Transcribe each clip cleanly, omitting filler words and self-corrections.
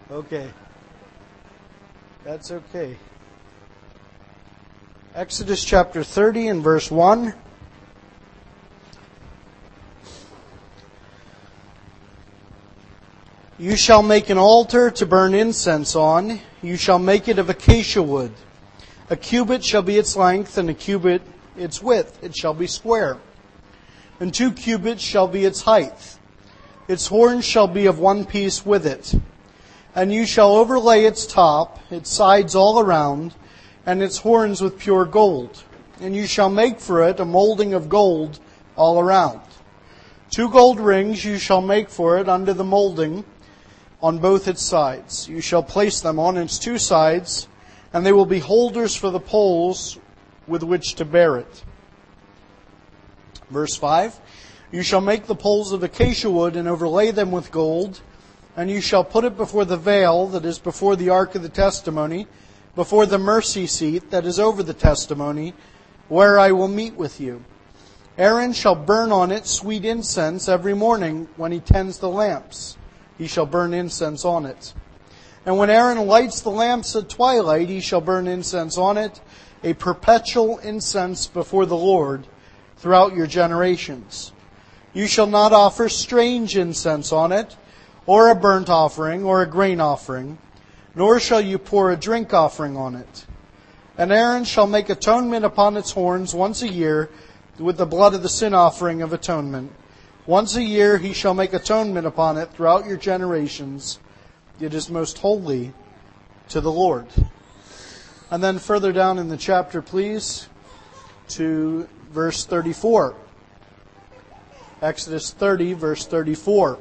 Okay. That's okay. Exodus chapter 30 and verse 1. You shall make an altar to burn incense on. You shall make it of acacia wood. A cubit shall be its length, and a cubit its width. It shall be square. And 2 cubits shall be its height. Its horns shall be of one piece with it. And you shall overlay its top, its sides all around, and its horns with pure gold. And you shall make for it a molding of gold all around. 2 gold rings you shall make for it under the molding on both its sides. You shall place them on its 2 sides, and they will be holders for the poles with which to bear it. Verse 5, you shall make the poles of acacia wood and overlay them with gold, and you shall put it before the veil that is before the ark of the testimony, before the mercy seat that is over the testimony, where I will meet with you. Aaron shall burn on it sweet incense every morning when he tends the lamps. He shall burn incense on it. And when Aaron lights the lamps at twilight, he shall burn incense on it, a perpetual incense before the Lord throughout your generations. You shall not offer strange incense on it, or a burnt offering, or a grain offering, nor shall you pour a drink offering on it. And Aaron shall make atonement upon its horns once a year with the blood of the sin offering of atonement. Once a year he shall make atonement upon it throughout your generations. It is most holy to the Lord. And then further down in the chapter, please, to verse 34. Exodus 30, verse 34.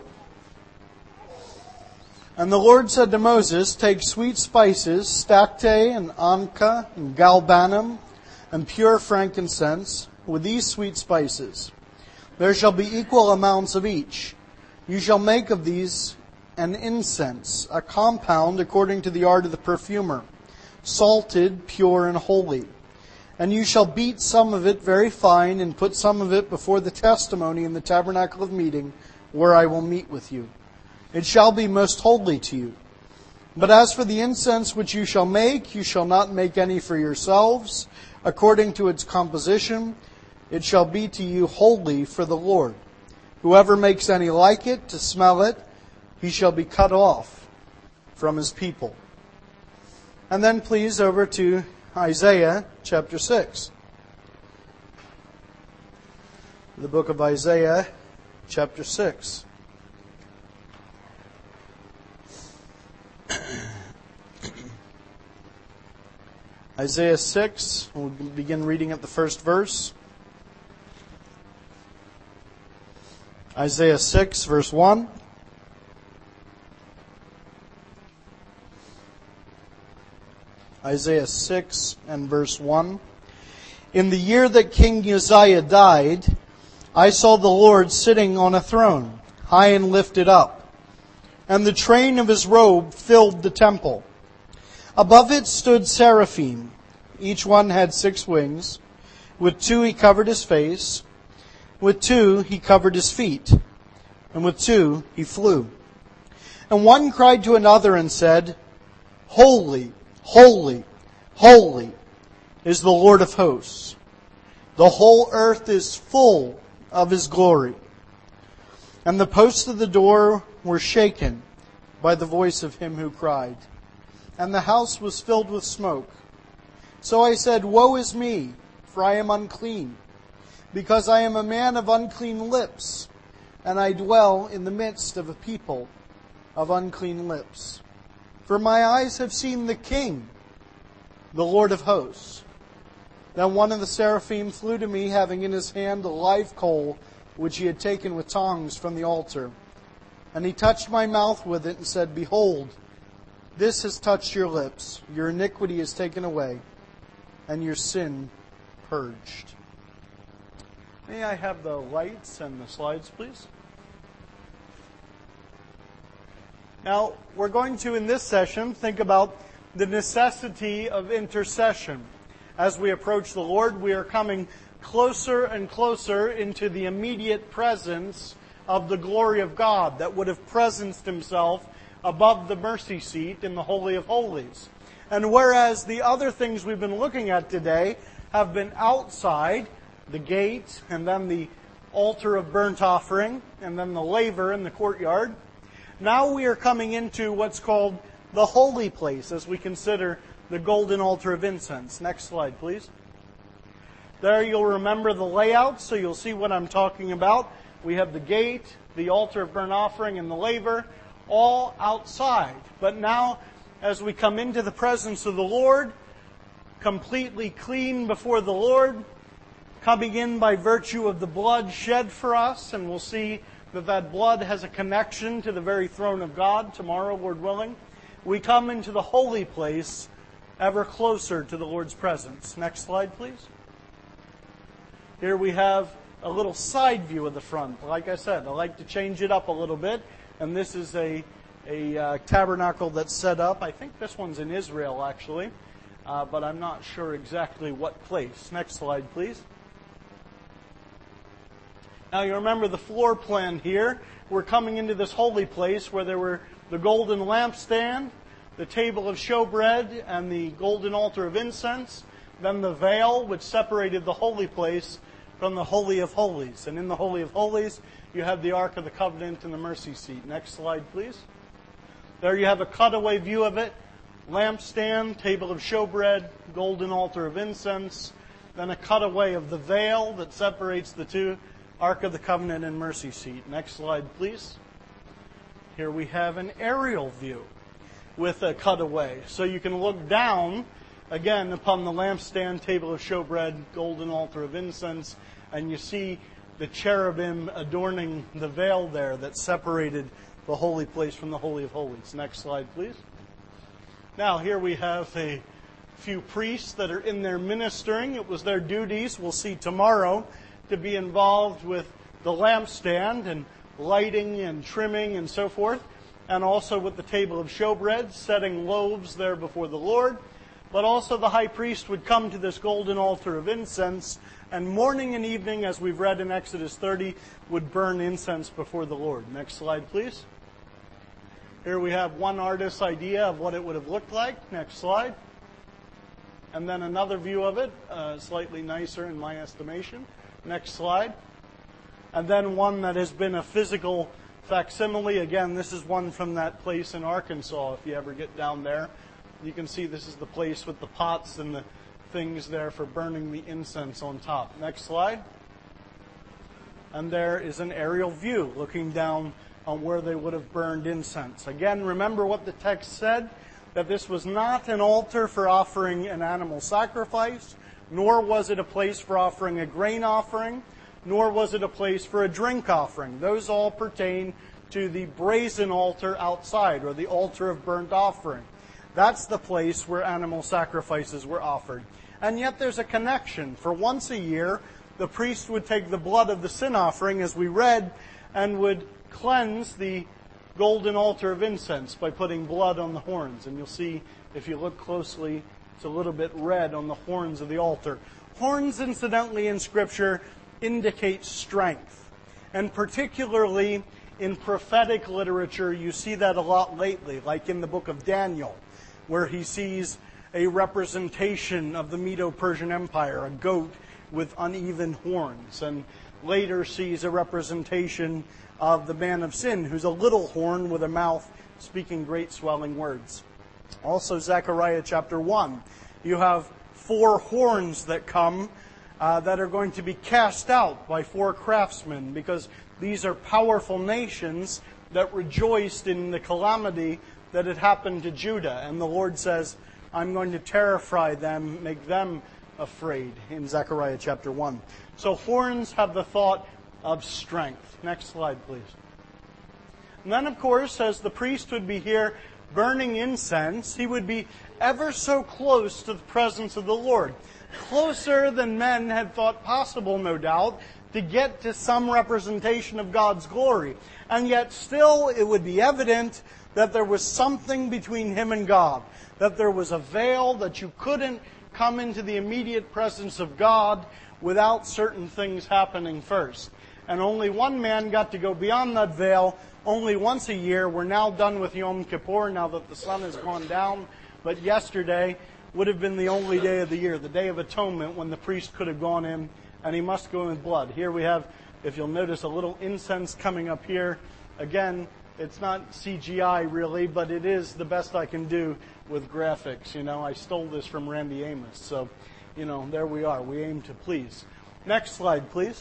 And the Lord said to Moses, take sweet spices, stacte and onca and galbanum, and pure frankincense, with these sweet spices. There shall be equal amounts of each. You shall make of these an incense, a compound according to the art of the perfumer, salted, pure, and holy. And you shall beat some of it very fine, and put some of it before the testimony in the tabernacle of meeting, where I will meet with you. It shall be most holy to you. But as for the incense which you shall make, you shall not make any for yourselves, according to its composition. It shall be to you holy for the Lord. Whoever makes any like it to smell it, he shall be cut off from his people. And then please over to Isaiah chapter 6. The book of Isaiah chapter 6. Isaiah 6, we'll begin reading at the first verse. Isaiah 6, verse 1. Isaiah 6 and verse 1. In the year that King Uzziah died, I saw the Lord sitting on a throne, high and lifted up, and the train of his robe filled the temple. Above it stood seraphim. Each one had 6 wings. With 2 he covered his face. With 2 he covered his feet. And with 2 he flew. And one cried to another and said, Holy, holy, holy is the Lord of hosts. The whole earth is full of his glory. And the posts of the door were shaken by the voice of him who cried. And the house was filled with smoke. So I said, Woe is me, for I am unclean, because I am a man of unclean lips, and I dwell in the midst of a people of unclean lips. For my eyes have seen the King, the Lord of hosts. Then one of the seraphim flew to me, having in his hand a live coal, which he had taken with tongs from the altar. And he touched my mouth with it and said, Behold, this has touched your lips. Your iniquity is taken away, and your sin purged. May I have the lights and the slides, please? Now, we're going to, in this session, think about the necessity of intercession. As we approach the Lord, we are coming closer and closer into the immediate presence of the glory of God that would have presenced himself above the mercy seat in the Holy of Holies. And whereas the other things we've been looking at today have been outside, the gate, and then the altar of burnt offering, and then the laver in the courtyard, now we are coming into what's called the holy place as we consider the golden altar of incense. Next slide, please. There you'll remember the layout, so you'll see what I'm talking about. We have the gate, the altar of burnt offering, and the laver, all outside. But now, as we come into the presence of the Lord, completely clean before the Lord, coming in by virtue of the blood shed for us, and we'll see that that blood has a connection to the very throne of God tomorrow, Lord willing. We come into the holy place ever closer to the Lord's presence. Next slide, please. Here we have a little side view of the front. Like I said, I like to change it up a little bit, and this is a tabernacle that's set up. I think this one's in Israel, actually, but I'm not sure exactly what place. Next slide, please. Now you remember the floor plan here. We're coming into this holy place where there were the golden lampstand, the table of showbread, and the golden altar of incense, then the veil which separated the holy place from the Holy of Holies. And in the Holy of Holies, you have the Ark of the Covenant and the mercy seat. Next slide, please. There you have a cutaway view of it. Lampstand, table of showbread, golden altar of incense, then a cutaway of the veil that separates the two, Ark of the Covenant and mercy seat. Next slide, please. Here we have an aerial view with a cutaway. So you can look down, again, upon the lampstand, table of showbread, golden altar of incense, and you see the cherubim adorning the veil there that separated the holy place from the Holy of Holies. Next slide, please. Now, here we have a few priests that are in there ministering. It was their duties, we'll see tomorrow, to be involved with the lampstand and lighting and trimming and so forth, and also with the table of showbread, setting loaves there before the Lord. But also the high priest would come to this golden altar of incense, and morning and evening, as we've read in Exodus 30, would burn incense before the Lord. Next slide, please. Here we have one artist's idea of what it would have looked like. Next slide. And then another view of it, slightly nicer in my estimation. Next slide. And then one that has been a physical facsimile. Again, this is one from that place in Arkansas, if you ever get down there. You can see this is the place with the pots and the things there for burning the incense on top. Next slide. And there is an aerial view looking down on where they would have burned incense. Again, remember what the text said, that this was not an altar for offering an animal sacrifice, nor was it a place for offering a grain offering, nor was it a place for a drink offering. Those all pertain to the brazen altar outside, or the altar of burnt offering. That's the place where animal sacrifices were offered. And yet there's a connection. For once a year, the priest would take the blood of the sin offering, as we read, and would cleanse the golden altar of incense by putting blood on the horns. And you'll see, if you look closely, it's a little bit red on the horns of the altar. Horns, incidentally, in Scripture indicate strength. And particularly in prophetic literature, you see that a lot lately, like in the book of Daniel, where he sees a representation of the Medo-Persian Empire, a goat with uneven horns, and later sees a representation of the man of sin, who's a little horn with a mouth speaking great swelling words. Also, Zechariah chapter 1, you have 4 horns that come that are going to be cast out by 4 craftsmen, because these are powerful nations that rejoiced in the calamity that had happened to Judah. And the Lord says, I'm going to terrify them, make them afraid, in Zechariah chapter 1. So horns have the thought of strength. Next slide, please. And then, of course, as the priest would be here burning incense, he would be ever so close to the presence of the Lord. Closer than men had thought possible, no doubt, to get to some representation of God's glory. And yet still it would be evident that there was something between him and God, that there was a veil, that you couldn't come into the immediate presence of God without certain things happening first. And only one man got to go beyond that veil, only once a year. We're now done with Yom Kippur now that the sun has gone down. But yesterday would have been the only day of the year, the Day of Atonement, when the priest could have gone in, and he must go in with blood. Here we have, if you'll notice, a little incense coming up here. Again, it's not CGI really, but it is the best I can do with graphics. I stole this from Randy Amos. So, there we are. We aim to please. Next slide, please.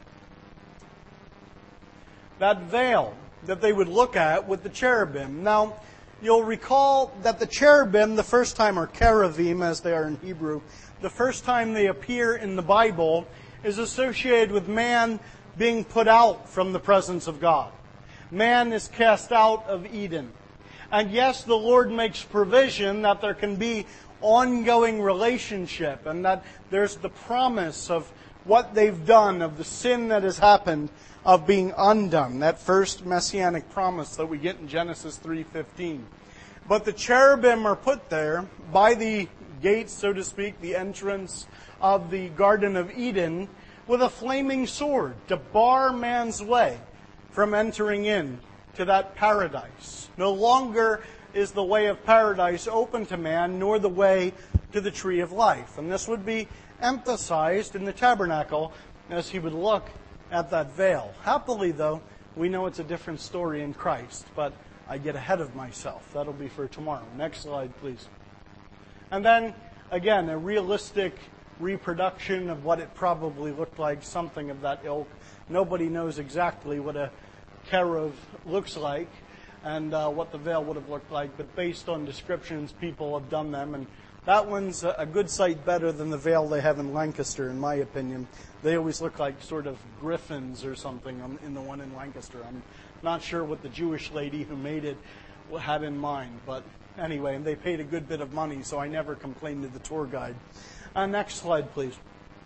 That veil that they would look at with the cherubim. Now, you'll recall that the cherubim, the first time, or cherubim as they are in Hebrew, the first time they appear in the Bible is associated with man being put out from the presence of God. Man is cast out of Eden. And yes, the Lord makes provision that there can be ongoing relationship and that there's the promise of what they've done, of the sin that has happened, of being undone. That first messianic promise that we get in Genesis 3:15. But the cherubim are put there by the gates, so to speak, the entrance of the Garden of Eden, with a flaming sword to bar man's way from entering in to that paradise. No longer is the way of paradise open to man, nor the way to the tree of life. And this would be emphasized in the tabernacle as he would look at that veil. Happily, though, we know it's a different story in Christ, but I get ahead of myself. That'll be for tomorrow. Next slide, please. And then, again, a realistic reproduction of what it probably looked like, something of that ilk. Nobody knows exactly what a cherub looks like and what the veil would have looked like, but based on descriptions, people have done them, and that one's a good sight better than the veil they have in Lancaster, in my opinion. They always look like sort of griffins or something in the one in Lancaster. I'm not sure what the Jewish lady who made it had in mind, but anyway, and they paid a good bit of money, so I never complained to the tour guide. Next slide, please.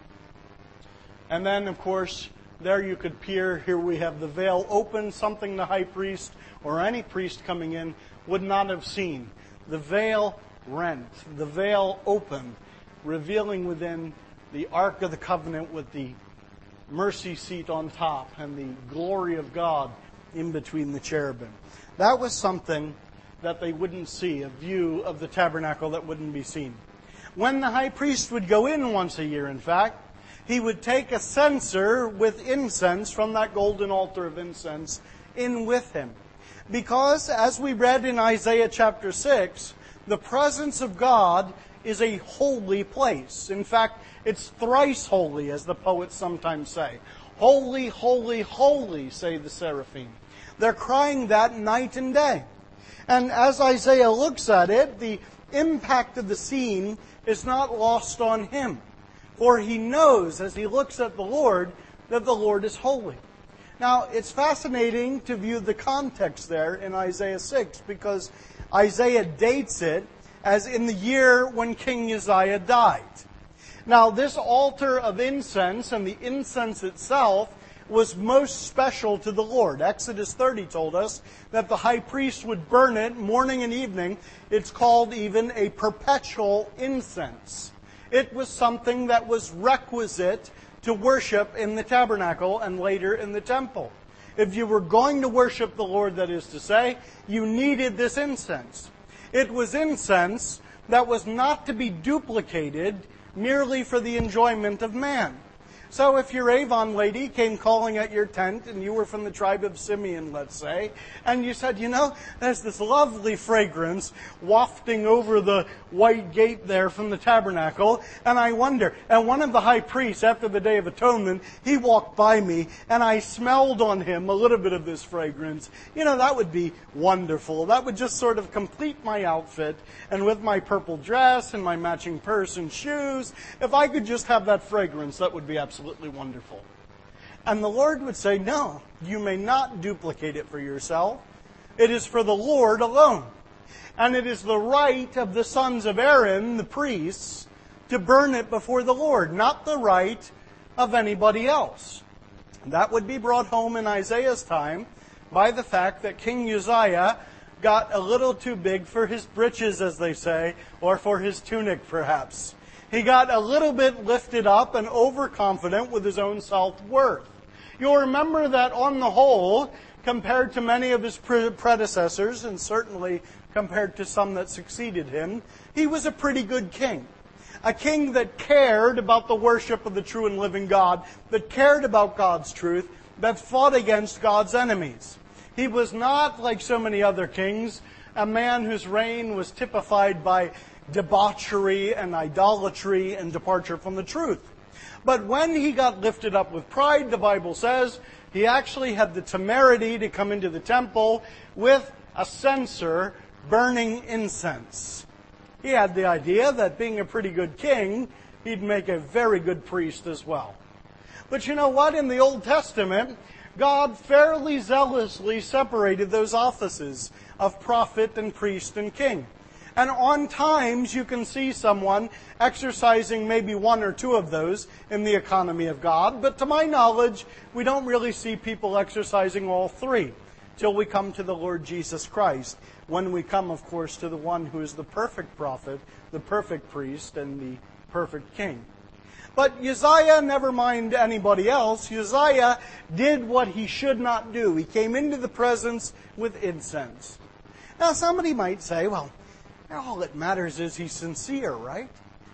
And then, of course, there you could peer. Here we have the veil open, something the high priest or any priest coming in would not have seen. The veil rent, the veil open, revealing within the Ark of the Covenant with the mercy seat on top and the glory of God in between the cherubim. That was something that they wouldn't see, a view of the tabernacle that wouldn't be seen. When the high priest would go in once a year, in fact, he would take a censer with incense from that golden altar of incense in with him. Because, as we read in Isaiah chapter 6, the presence of God is a holy place. In fact, it's thrice holy, as the poets sometimes say. Holy, holy, holy, say the seraphim. They're crying that night and day. And as Isaiah looks at it, the impact of the scene is not lost on him. For he knows, as he looks at the Lord, that the Lord is holy. Now, it's fascinating to view the context there in Isaiah 6, because Isaiah dates it as in the year when King Uzziah died. Now, this altar of incense and the incense itself was most special to the Lord. Exodus 30 told us that the high priest would burn it morning and evening. It's called even a perpetual incense. It was something that was requisite to worship in the tabernacle and later in the temple. If you were going to worship the Lord, that is to say, you needed this incense. It was incense that was not to be duplicated merely for the enjoyment of man. So if your Avon lady came calling at your tent and you were from the tribe of Simeon, let's say, and you said, there's this lovely fragrance wafting over the white gate there from the tabernacle, and I wonder, and one of the high priests after the Day of Atonement, he walked by me and I smelled on him a little bit of this fragrance, that would be wonderful. That would just sort of complete my outfit, and with my purple dress and my matching purse and shoes, if I could just have that fragrance, that would be absolutely wonderful. And the Lord would say, no, you may not duplicate it for yourself. It is for the Lord alone. And it is the right of the sons of Aaron, the priests, to burn it before the Lord, not the right of anybody else. That would be brought home in Isaiah's time by the fact that King Uzziah got a little too big for his britches, as they say, or for his tunic, perhaps. He got a little bit lifted up and overconfident with his own self-worth. You'll remember that on the whole, compared to many of his predecessors, and certainly compared to some that succeeded him, he was a pretty good king. A king that cared about the worship of the true and living God, that cared about God's truth, that fought against God's enemies. He was not, like so many other kings, a man whose reign was typified by debauchery and idolatry and departure from the truth. But when he got lifted up with pride, the Bible says, he actually had the temerity to come into the temple with a censer burning incense. He had the idea that being a pretty good king, he'd make a very good priest as well. But you know what? In the Old Testament, God fairly zealously separated those offices of prophet and priest and king. And on times you can see someone exercising maybe one or two of those in the economy of God. But to my knowledge, we don't really see people exercising all three till we come to the Lord Jesus Christ. When we come, of course, to the one who is the perfect prophet, the perfect priest, and the perfect king. But Uzziah, never mind anybody else, Uzziah did what he should not do. He came into the presence with incense. Now somebody might say, well, all that matters is he's sincere, right?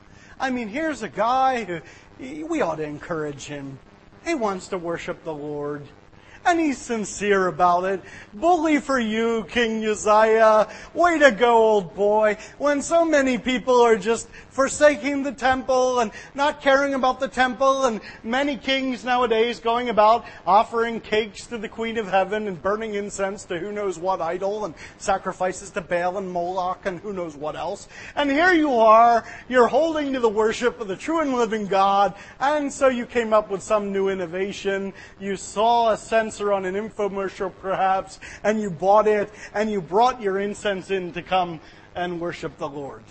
I mean, here's a guy who, we ought to encourage him. He wants to worship the Lord. And he's sincere about it. Bully for you, King Uzziah. Way to go, old boy. When so many people are just forsaking the temple and not caring about the temple, and many kings nowadays going about offering cakes to the Queen of Heaven and burning incense to who knows what idol and sacrifices to Baal and Moloch and who knows what else. And here you are, you're holding to the worship of the true and living God, and so you came up with some new innovation. You saw a censer on an infomercial perhaps, and you bought it, and you brought your incense in to come and worship the Lord.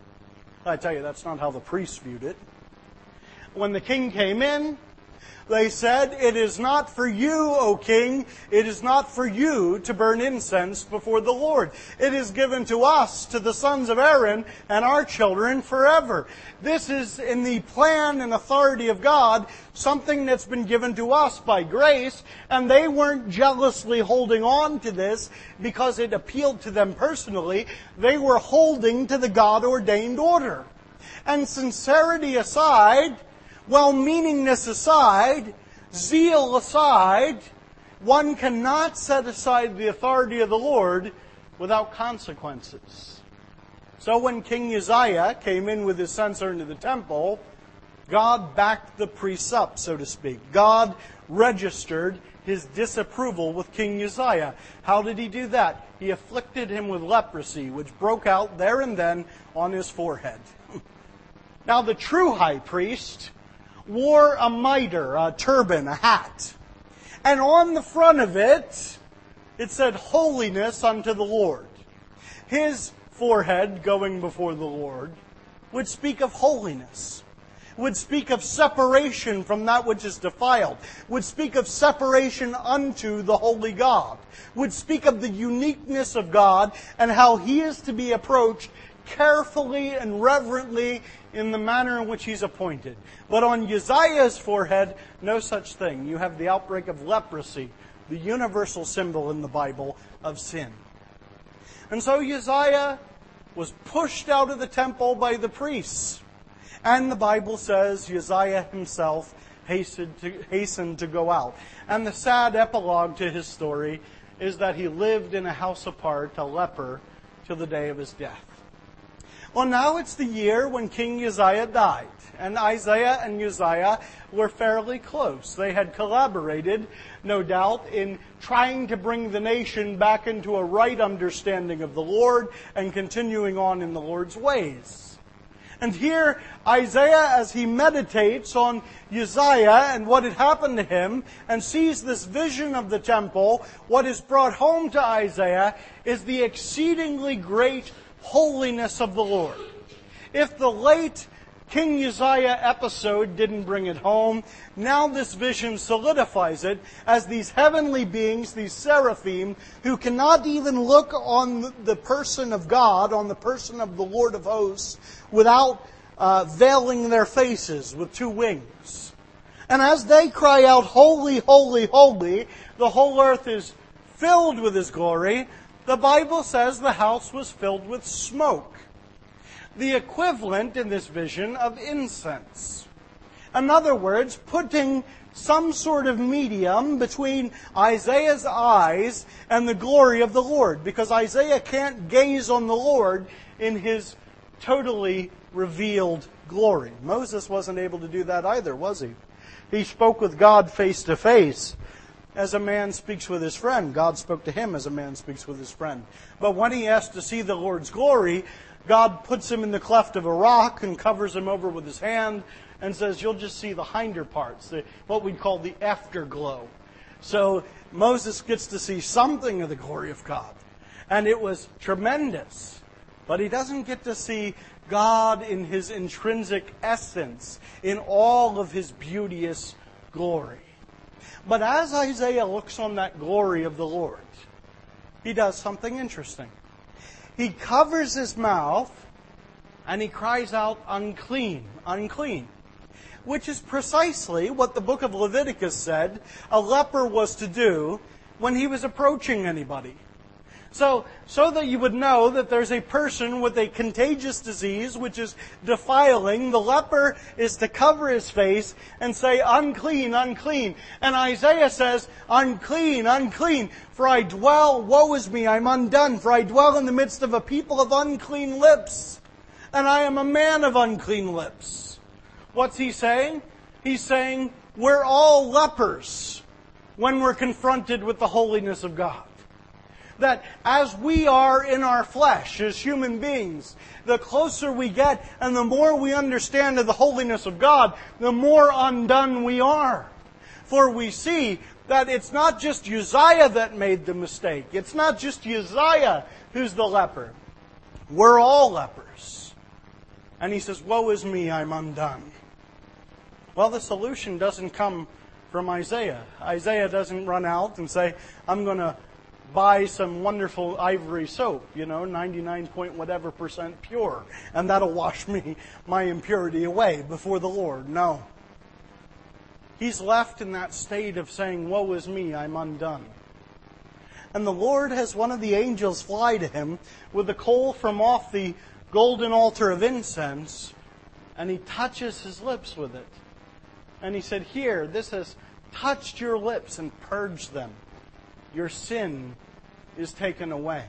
I tell you, that's not how the priests viewed it. When the king came in, they said, "It is not for you, O king, it is not for you to burn incense before the Lord. It is given to us, to the sons of Aaron, and our children forever." This is, in the plan and authority of God, something that's been given to us by grace, and they weren't jealously holding on to this because it appealed to them personally. They were holding to the God-ordained order. And sincerity aside, well-meaningness aside, zeal aside, one cannot set aside the authority of the Lord without consequences. So when King Uzziah came in with his censer into the temple, God backed the priests up, so to speak. God registered his disapproval with King Uzziah. How did he do that? He afflicted him with leprosy, which broke out there and then on his forehead. Now the true high priest wore a mitre, a turban, a hat. And on the front of it, it said, "Holiness unto the Lord." His forehead going before the Lord would speak of holiness, would speak of separation from that which is defiled, would speak of separation unto the holy God, would speak of the uniqueness of God and how He is to be approached carefully and reverently in the manner in which He's appointed. But on Uzziah's forehead, no such thing. You have the outbreak of leprosy, the universal symbol in the Bible of sin. And so Uzziah was pushed out of the temple by the priests. And the Bible says Uzziah himself hastened to go out. And the sad epilogue to his story is that he lived in a house apart, a leper, till the day of his death. Well, now it's the year when King Uzziah died. And Isaiah and Uzziah were fairly close. They had collaborated, no doubt, in trying to bring the nation back into a right understanding of the Lord and continuing on in the Lord's ways. And here, Isaiah, as he meditates on Uzziah and what had happened to him, and sees this vision of the temple, what is brought home to Isaiah is the exceedingly great holiness of the Lord. If the late King Uzziah episode didn't bring it home, now this vision solidifies it as these heavenly beings, these seraphim, who cannot even look on the person of God, on the person of the Lord of hosts, without veiling their faces with two wings. And as they cry out, "Holy, holy, holy," the whole earth is filled with His glory, the Bible says the house was filled with smoke. The equivalent in this vision of incense. In other words, putting some sort of medium between Isaiah's eyes and the glory of the Lord, because Isaiah can't gaze on the Lord in His totally revealed glory. Moses wasn't able to do that either, was he? He spoke with God face to face, as a man speaks with his friend. God spoke to him as a man speaks with his friend. But when he asked to see the Lord's glory, God puts him in the cleft of a rock and covers him over with His hand and says, you'll just see the hinder parts, what we'd call the afterglow. So Moses gets to see something of the glory of God. And it was tremendous. But he doesn't get to see God in His intrinsic essence, in all of His beauteous glory. But as Isaiah looks on that glory of the Lord, he does something interesting. He covers his mouth and he cries out, unclean, unclean. Which is precisely what the book of Leviticus said a leper was to do when he was approaching anybody. So that you would know that there's a person with a contagious disease which is defiling, the leper is to cover his face and say, unclean, unclean. And Isaiah says, unclean, unclean, for I dwell, woe is me, I'm undone, for I dwell in the midst of a people of unclean lips, and I am a man of unclean lips. What's he saying? He's saying, we're all lepers when we're confronted with the holiness of God. That as we are in our flesh, as human beings, the closer we get and the more we understand of the holiness of God, the more undone we are. For we see that it's not just Uzziah that made the mistake. It's not just Uzziah who's the leper. We're all lepers. And he says, woe is me, I'm undone. Well, the solution doesn't come from Isaiah. Isaiah doesn't run out and say, I'm going to buy some wonderful ivory soap, 99 point whatever % pure, and that'll wash my impurity away before the Lord. No. He's left in that state of saying, woe is me, I'm undone. And the Lord has one of the angels fly to him with the coal from off the golden altar of incense, and he touches his lips with it. And he said, here, this has touched your lips and purged them. Your sin is taken away.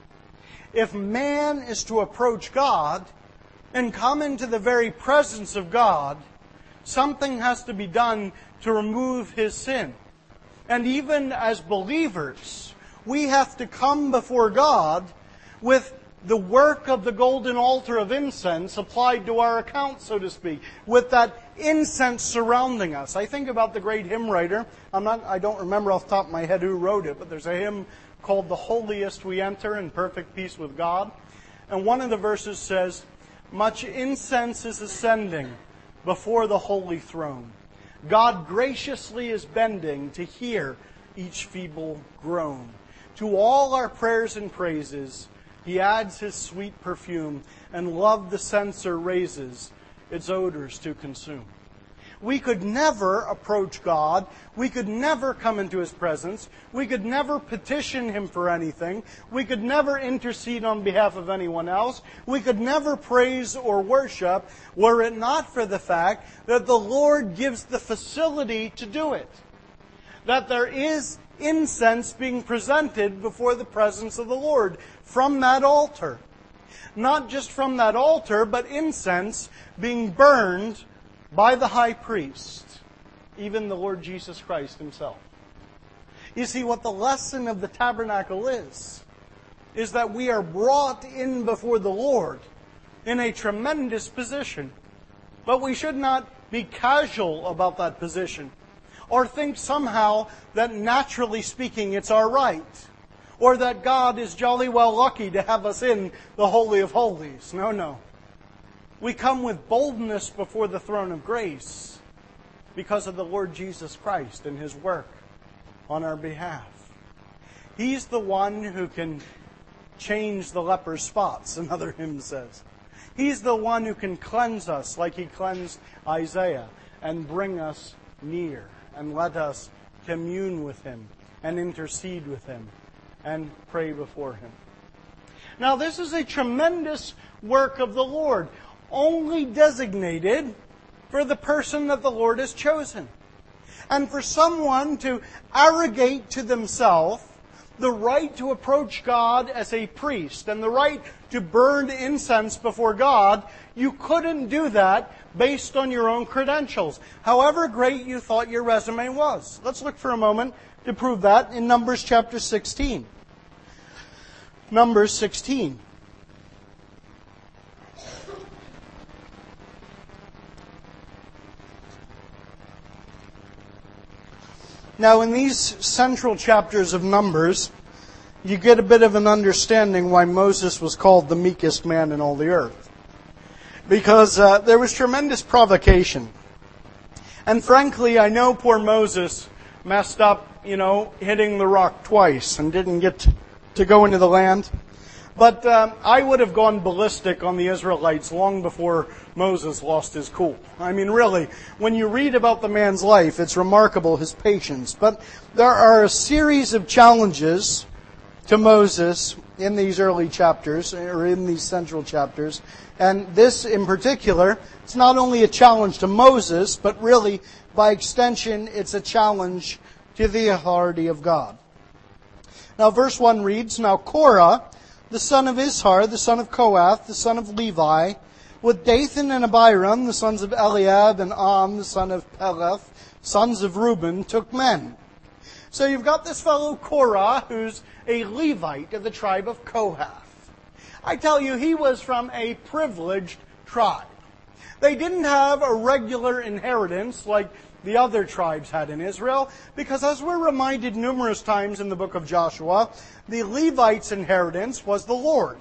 If man is to approach God and come into the very presence of God, something has to be done to remove his sin. And even as believers, we have to come before God with the work of the golden altar of incense applied to our account, so to speak, with that incense surrounding us. I think about the great hymn writer. I don't remember off the top of my head who wrote it, but there's a hymn called The Holiest We Enter in Perfect Peace with God. And one of the verses says, much incense is ascending before the holy throne. God graciously is bending to hear each feeble groan. To all our prayers and praises, He adds His sweet perfume, and love the censer raises its odors to consume. We could never approach God. We could never come into His presence. We could never petition Him for anything. We could never intercede on behalf of anyone else. We could never praise or worship were it not for the fact that the Lord gives the facility to do it. That there is incense being presented before the presence of the Lord from that altar. Not just from that altar, but incense being burned by the high priest, even the Lord Jesus Christ Himself. You see, what the lesson of the tabernacle is that we are brought in before the Lord in a tremendous position. But we should not be casual about that position, or think somehow that naturally speaking it's our right, or that God is jolly well lucky to have us in the Holy of Holies. No. We come with boldness before the throne of grace because of the Lord Jesus Christ and His work on our behalf. He's the one who can change the leper's spots, another hymn says. He's the one who can cleanse us like He cleansed Isaiah and bring us near and let us commune with Him and intercede with Him and pray before Him. Now, this is a tremendous work of the Lord, only designated for the person that the Lord has chosen. And for someone to arrogate to themselves the right to approach God as a priest and the right to burn incense before God, you couldn't do that based on your own credentials, however great you thought your resume was. Let's look for a moment to prove that in Numbers chapter 16. Numbers 16. Now, in these central chapters of Numbers, you get a bit of an understanding why Moses was called the meekest man in all the earth. Because there was tremendous provocation. And frankly, I know poor Moses messed up, hitting the rock twice and didn't get to go into the land. But I would have gone ballistic on the Israelites long before Moses lost his cool. I mean, really, when you read about the man's life, it's remarkable, his patience. But there are a series of challenges to Moses in these early chapters, or in these central chapters. And this in particular, it's not only a challenge to Moses, but really, by extension, it's a challenge to the authority of God. Now, verse 1 reads, Now Korah, the son of Ishar, the son of Kohath, the son of Levi, with Dathan and Abiram, the sons of Eliab, and the son of Peleth, sons of Reuben, took men. So you've got this fellow Korah, who's a Levite of the tribe of Kohath. I tell you, he was from a privileged tribe. They didn't have a regular inheritance like the other tribes had in Israel, because as we're reminded numerous times in the book of Joshua, the Levites' inheritance was the Lord.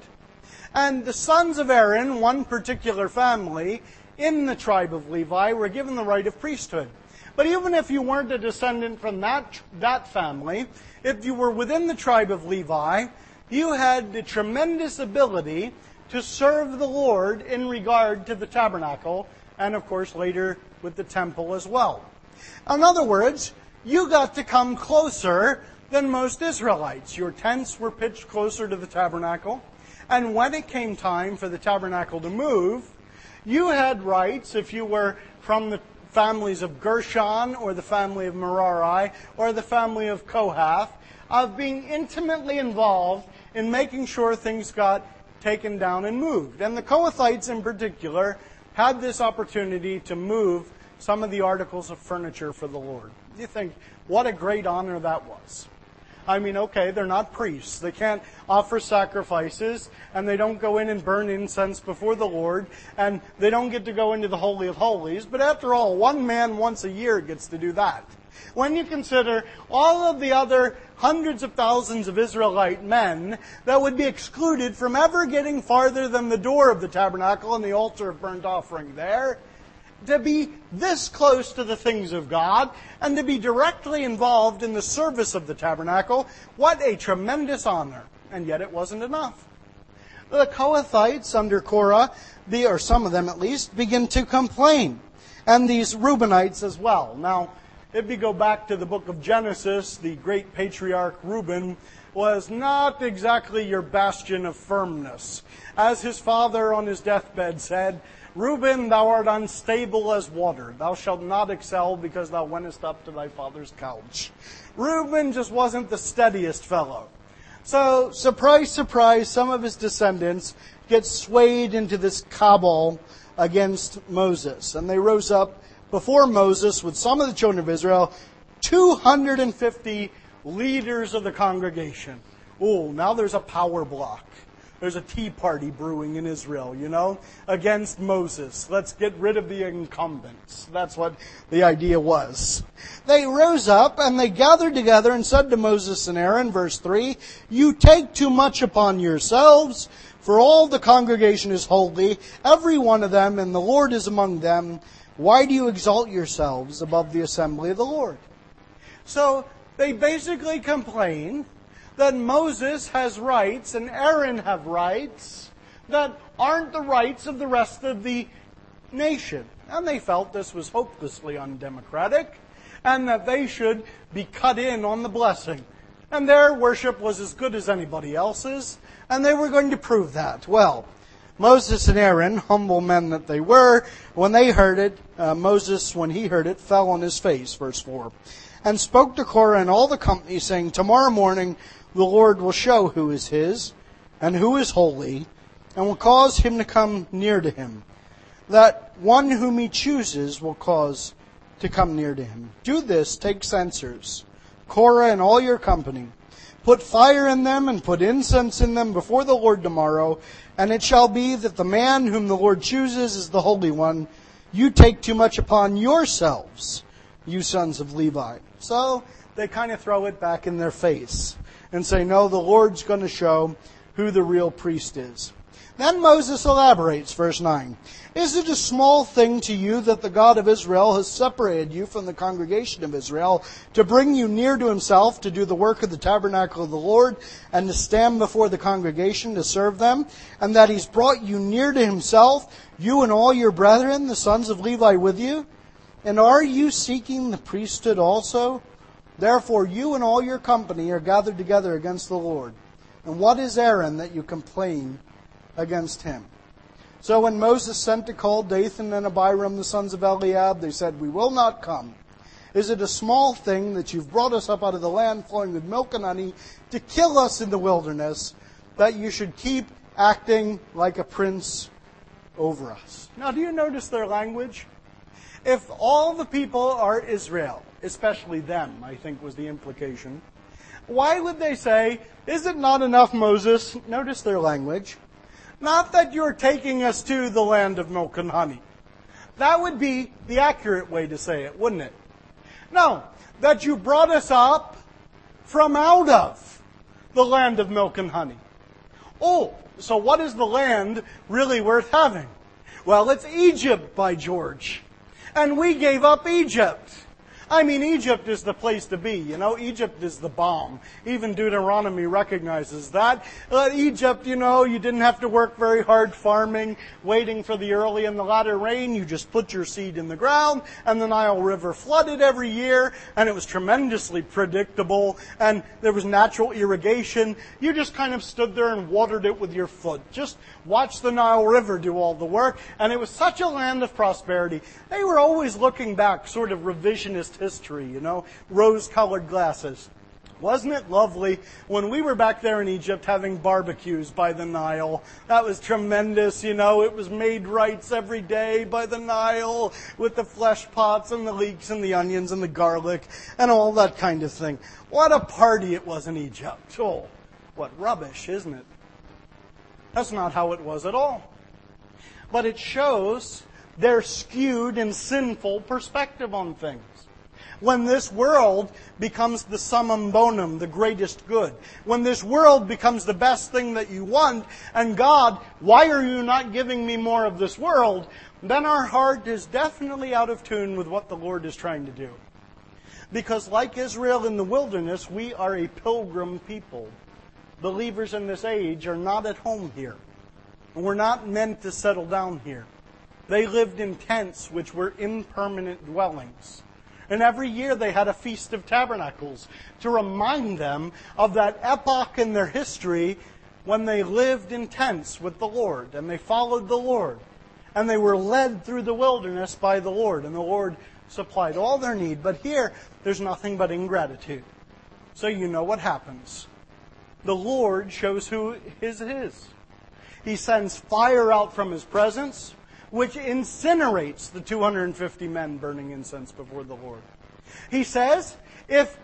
And the sons of Aaron, one particular family in the tribe of Levi, were given the right of priesthood. But even if you weren't a descendant from that family, if you were within the tribe of Levi, you had the tremendous ability to serve the Lord in regard to the tabernacle, and of course later with the temple as well. In other words, you got to come closer than most Israelites. Your tents were pitched closer to the tabernacle, and when it came time for the tabernacle to move, you had rights if you were from the families of Gershon or the family of Merari or the family of Kohath, of being intimately involved in making sure things got taken down and moved. And the Kohathites in particular had this opportunity to move some of the articles of furniture for the Lord. You think, what a great honor that was. I mean, okay, they're not priests. They can't offer sacrifices, and they don't go in and burn incense before the Lord, and they don't get to go into the Holy of Holies. But after all, one man once a year gets to do that. When you consider all of the other hundreds of thousands of Israelite men that would be excluded from ever getting farther than the door of the tabernacle and the altar of burnt offering there, to be this close to the things of God and to be directly involved in the service of the tabernacle, what a tremendous honor. And yet it wasn't enough. The Kohathites under Korah, or some of them at least, begin to complain. And these Reubenites as well. Now, if we go back to the book of Genesis, the great patriarch Reuben was not exactly your bastion of firmness. As his father on his deathbed said, Reuben, thou art unstable as water. Thou shalt not excel because thou wentest up to thy father's couch. Reuben just wasn't the steadiest fellow. So, surprise, surprise, some of his descendants get swayed into this cabal against Moses. And they rose up before Moses with some of the children of Israel, 250 leaders of the congregation. Oh, now there's a power block. There's a tea party brewing in Israel, against Moses. Let's get rid of the incumbents. That's what the idea was. They rose up and they gathered together and said to Moses and Aaron, verse 3, You take too much upon yourselves, for all the congregation is holy, every one of them, and the Lord is among them. Why do you exalt yourselves above the assembly of the Lord? So they basically complain that Moses has rights and Aaron have rights that aren't the rights of the rest of the nation. And they felt this was hopelessly undemocratic and that they should be cut in on the blessing. And their worship was as good as anybody else's, and they were going to prove that. Well, Moses and Aaron, humble men that they were, when they heard it, Moses, when he heard it, fell on his face, verse 4, and spoke to Korah and all the company, saying, tomorrow morning the Lord will show who is his, and who is holy, and will cause him to come near to him. That one whom he chooses will cause to come near to him. Do this, take censers, Korah and all your company. Put fire in them and put incense in them before the Lord tomorrow. And it shall be that the man whom the Lord chooses is the Holy One. You take too much upon yourselves, you sons of Levi. So they kind of throw it back in their face and say, no, the Lord's going to show who the real priest is. Then Moses elaborates, verse 9. Is it a small thing to you that the God of Israel has separated you from the congregation of Israel to bring you near to himself to do the work of the tabernacle of the Lord and to stand before the congregation to serve them? And that he's brought you near to himself, you and all your brethren, the sons of Levi, with you? And are you seeking the priesthood also? Therefore you and all your company are gathered together against the Lord. And what is Aaron that you complain against him? So when Moses sent to call Dathan and Abiram, the sons of Eliab, they said, we will not come. Is it a small thing that you've brought us up out of the land flowing with milk and honey to kill us in the wilderness, that you should keep acting like a prince over us? Now, do you notice their language? If all the people are Israel, especially them, I think was the implication, why would they say, is it not enough, Moses? Notice their language. Not that you're taking us to the land of milk and honey. That would be the accurate way to say it, wouldn't it? No, that you brought us up from out of the land of milk and honey. Oh, so what is the land really worth having? Well, it's Egypt, by George. And we gave up Egypt. I mean, Egypt is the place to be. You know, Egypt is the bomb. Even Deuteronomy recognizes that. Egypt, you know, you didn't have to work very hard farming, waiting for the early and the latter rain. You just put your seed in the ground, and the Nile River flooded every year, and it was tremendously predictable, and there was natural irrigation. You just kind of stood there and watered it with your foot. Just watch the Nile River do all the work, and it was such a land of prosperity. They were always looking back, sort of revisionist history, you know, rose-colored glasses. Wasn't it lovely when we were back there in Egypt having barbecues by the Nile? That was tremendous, you know. It was made right every day by the Nile with the flesh pots and the leeks and the onions and the garlic and all that kind of thing. What a party it was in Egypt. Oh, what rubbish, isn't it? That's not how it was at all. But it shows their skewed and sinful perspective on things. When this world becomes the summum bonum, the greatest good, when this world becomes the best thing that you want, and God, why are you not giving me more of this world? Then our heart is definitely out of tune with what the Lord is trying to do. Because like Israel in the wilderness, we are a pilgrim people. Believers in this age are not at home here. We're not meant to settle down here. They lived in tents which were impermanent dwellings. And every year they had a Feast of Tabernacles to remind them of that epoch in their history when they lived in tents with the Lord and they followed the Lord. And they were led through the wilderness by the Lord, and the Lord supplied all their need. But here, there's nothing but ingratitude. So you know what happens. The Lord shows who His is. He sends fire out from His presence, which incinerates the 250 men burning incense before the Lord. He says, if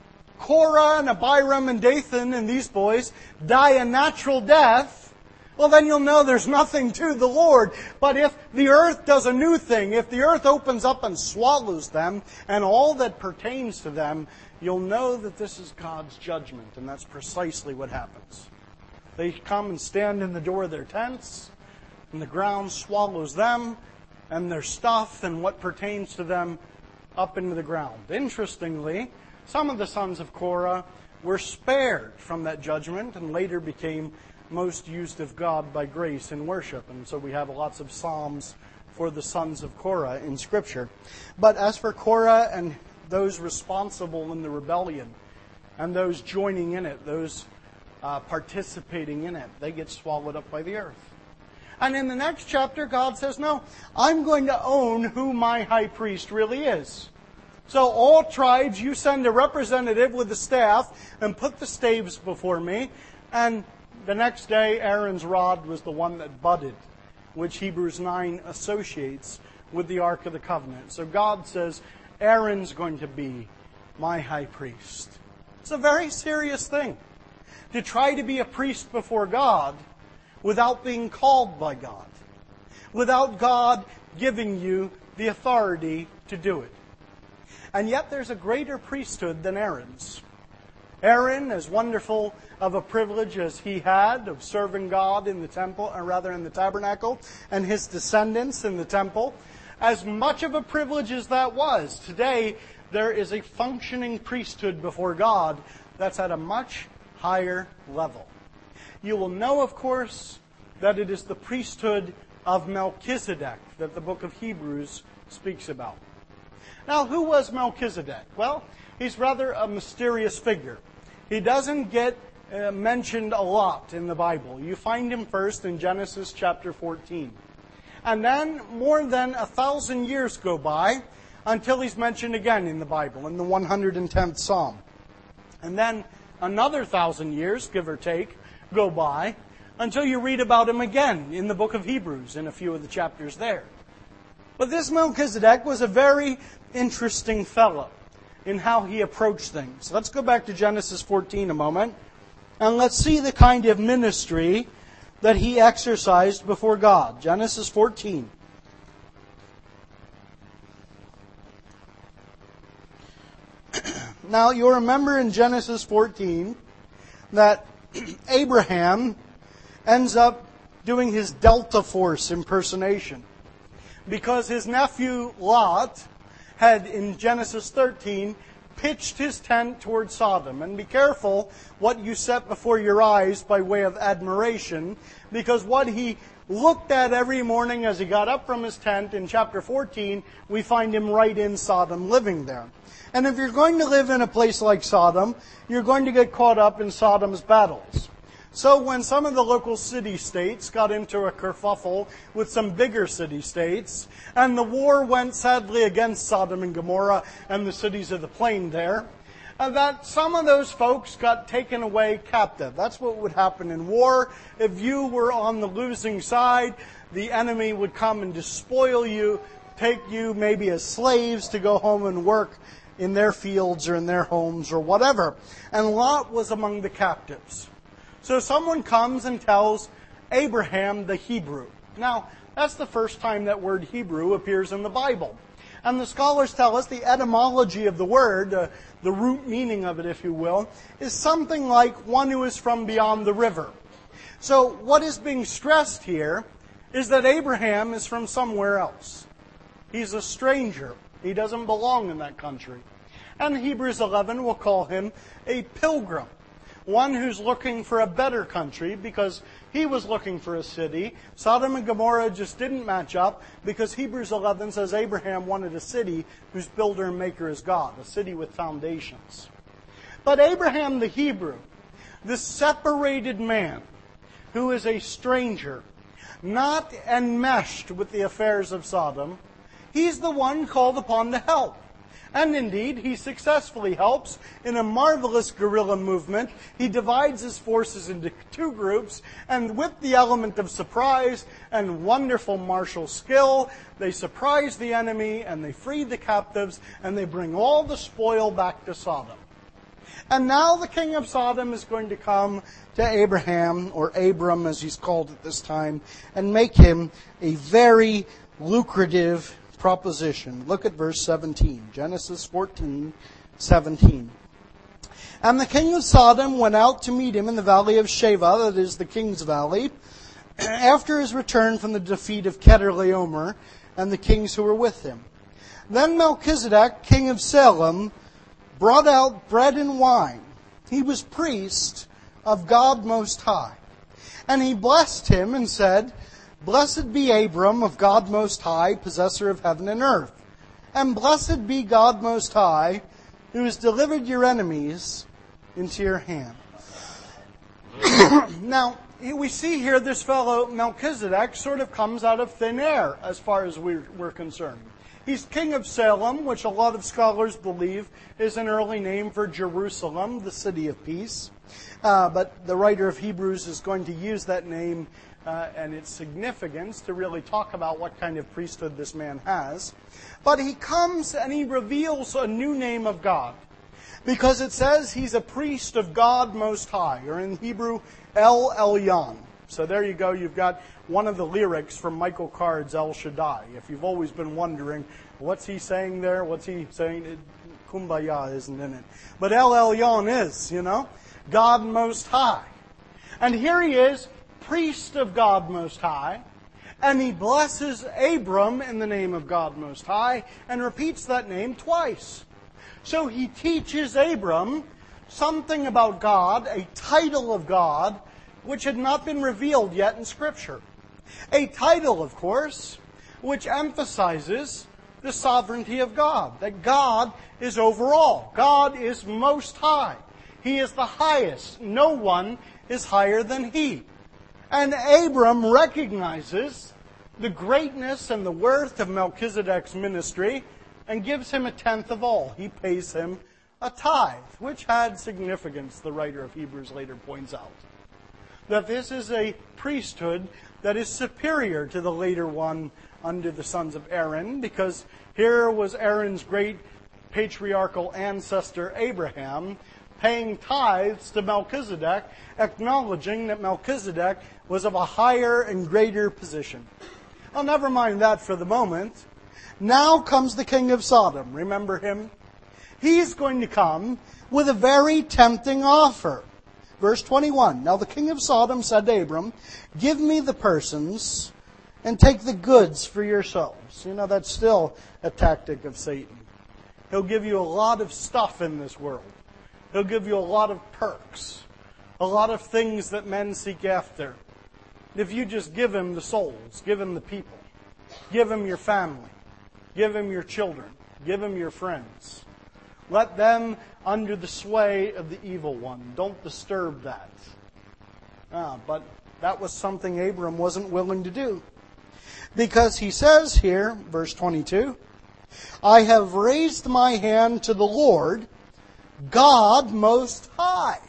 Korah and Abiram and Dathan and these boys die a natural death, well then you'll know there's nothing to the Lord. But if the earth does a new thing, if the earth opens up and swallows them and all that pertains to them, you'll know that this is God's judgment. And that's precisely what happens. They come and stand in the door of their tents, and the ground swallows them and their stuff and what pertains to them up into the ground. Interestingly, some of the sons of Korah were spared from that judgment and later became most used of God by grace in worship. And so we have lots of psalms for the sons of Korah in Scripture. But as for Korah and those responsible in the rebellion, And those joining in it, those participating in it, they get swallowed up by the earth. And in the next chapter, God says, no, I'm going to own who my high priest really is. So all tribes, you send a representative with the staff and put the staves before me. And the next day, Aaron's rod was the one that budded, which Hebrews 9 associates with the Ark of the Covenant. So God says, Aaron's going to be my high priest. It's a very serious thing to try to be a priest before God without being called by God, without God giving you the authority to do it. And yet there's a greater priesthood than Aaron's. Aaron, as wonderful of a privilege as he had of serving God in the temple, or rather in the tabernacle, and his descendants in the temple, as much of a privilege as that was, today there is a functioning priesthood before God that's at a much higher level. You will know, of course, that it is the priesthood of Melchizedek that the book of Hebrews speaks about. Now, who was Melchizedek? Well, he's rather a mysterious figure. He doesn't get mentioned a lot in the Bible. You find him first in Genesis chapter 14. And then more than 1,000 years go by until he's mentioned again in the Bible, in the 110th Psalm. And then another 1,000 years, give or take, go by until you read about him again in the book of Hebrews in a few of the chapters there. But this Melchizedek was a very interesting fellow in how he approached things. Let's go back to Genesis 14 a moment, and let's see the kind of ministry that he exercised before God. Genesis 14. Now, you'll remember in Genesis 14 that Abraham ends up doing his Delta Force impersonation, because his nephew Lot had, in Genesis 13, pitched his tent toward Sodom. And be careful what you set before your eyes by way of admiration, because what he looked at every morning as he got up from his tent, in chapter 14, we find him right in Sodom living there. And if you're going to live in a place like Sodom, you're going to get caught up in Sodom's battles. So when some of the local city-states got into a kerfuffle with some bigger city-states, and the war went sadly against Sodom and Gomorrah and the cities of the plain there, that some of those folks got taken away captive. That's what would happen in war. If you were on the losing side, the enemy would come and despoil you, take you maybe as slaves to go home and work in their fields or in their homes or whatever. And Lot was among the captives. So someone comes and tells Abraham the Hebrew. Now, that's the first time that word Hebrew appears in the Bible. And the scholars tell us the etymology of the word, the root meaning of it, if you will, is something like one who is from beyond the river. So what is being stressed here is that Abraham is from somewhere else. He's a stranger. He doesn't belong in that country. And Hebrews 11 will call him a pilgrim. One who's looking for a better country because he was looking for a city. Sodom and Gomorrah just didn't match up because Hebrews 11 says Abraham wanted a city whose builder and maker is God, a city with foundations. But Abraham the Hebrew, this separated man who is a stranger, not enmeshed with the affairs of Sodom, he's the one called upon to help. And indeed, he successfully helps in a marvelous guerrilla movement. He divides his forces into two groups, and with the element of surprise and wonderful martial skill, they surprise the enemy, and they free the captives, and they bring all the spoil back to Sodom. And now the king of Sodom is going to come to Abraham, or Abram as he's called at this time, and make him a very lucrative proposition. Look at verse 17. Genesis 14:17. And the king of Sodom went out to meet him in the valley of Shaveh, that is the king's valley, after his return from the defeat of Kedorlaomer and the kings who were with him. Then Melchizedek, king of Salem, brought out bread and wine. He was priest of God Most High. And he blessed him and said, Blessed be Abram of God Most High, possessor of heaven and earth. And blessed be God Most High, who has delivered your enemies into your hand. Now, we see here this fellow Melchizedek sort of comes out of thin air as far as we're concerned. He's king of Salem, which a lot of scholars believe is an early name for Jerusalem, the city of peace. But the writer of Hebrews is going to use that name and its significance to really talk about what kind of priesthood this man has. But he comes and he reveals a new name of God, because it says he's a priest of God Most High, or in Hebrew, El Elyon. So there you go, you've got one of the lyrics from Michael Card's El Shaddai. If you've always been wondering, what's he saying there? What's he saying? Kumbaya isn't in it. But El Elyon is, God Most High. And here he is, priest of God Most High, and he blesses Abram in the name of God Most High, and repeats that name twice. So he teaches Abram something about God, a title of God, which had not been revealed yet in Scripture. A title, of course, which emphasizes the sovereignty of God, that God is over all. God is Most High. He is the highest. No one is higher than He. And Abram recognizes the greatness and the worth of Melchizedek's ministry and gives him a tenth of all. He pays him a tithe, which had significance, the writer of Hebrews later points out. That this is a priesthood that is superior to the later one under the sons of Aaron, because here was Aaron's great patriarchal ancestor Abraham paying tithes to Melchizedek, acknowledging that Melchizedek was of a higher and greater position. Well, never mind that for the moment. Now comes the king of Sodom. Remember him? He's going to come with a very tempting offer. Verse 21, Now the king of Sodom said to Abram, Give me the persons and take the goods for yourselves. That's still a tactic of Satan. He'll give you a lot of stuff in this world. He'll give you a lot of perks, a lot of things that men seek after. If you just give him the souls, give him the people, give him your family, give him your children, give him your friends. Let them under the sway of the evil one. Don't disturb that. But that was something Abram wasn't willing to do. Because he says here, verse 22, I have raised my hand to the Lord, God Most High.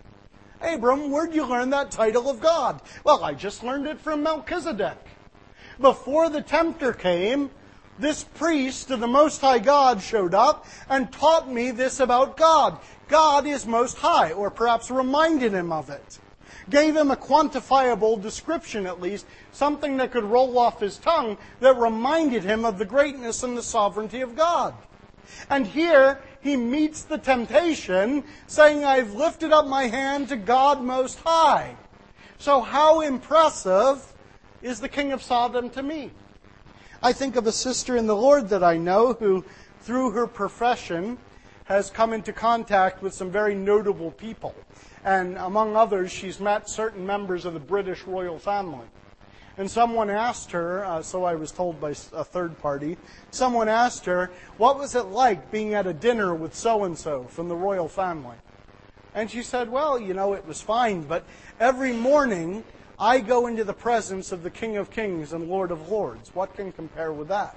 Abram, where'd you learn that title of God? Well, I just learned it from Melchizedek. Before the tempter came, this priest of the Most High God showed up and taught me this about God. God is Most High, or perhaps reminded him of it. Gave him a quantifiable description at least, something that could roll off his tongue that reminded him of the greatness and the sovereignty of God. And here he meets the temptation, saying, I've lifted up my hand to God Most High. So how impressive is the king of Sodom to me? I think of a sister in the Lord that I know who, through her profession, has come into contact with some very notable people. And among others, she's met certain members of the British royal family. And someone asked her, so I was told by a third party, someone asked her, what was it like being at a dinner with so-and-so from the royal family? And she said, well, it was fine, but every morning I go into the presence of the King of Kings and Lord of Lords. What can compare with that?